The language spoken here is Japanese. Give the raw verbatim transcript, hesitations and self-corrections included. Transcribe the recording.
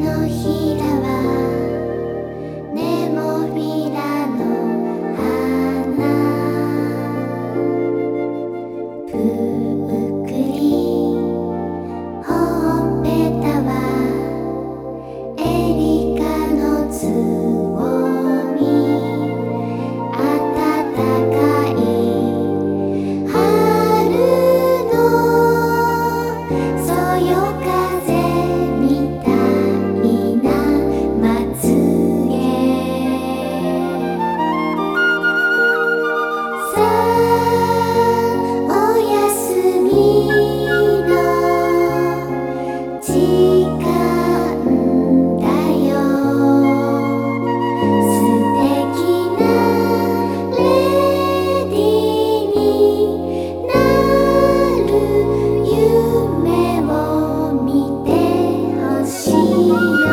のひらはネモフィラの花ぷっくりほっぺたはエリカのつぼみあたたかい春のそよ風みたいなまつげさあおやすみの時間だよ素敵なレディになる夢を見てほしいよ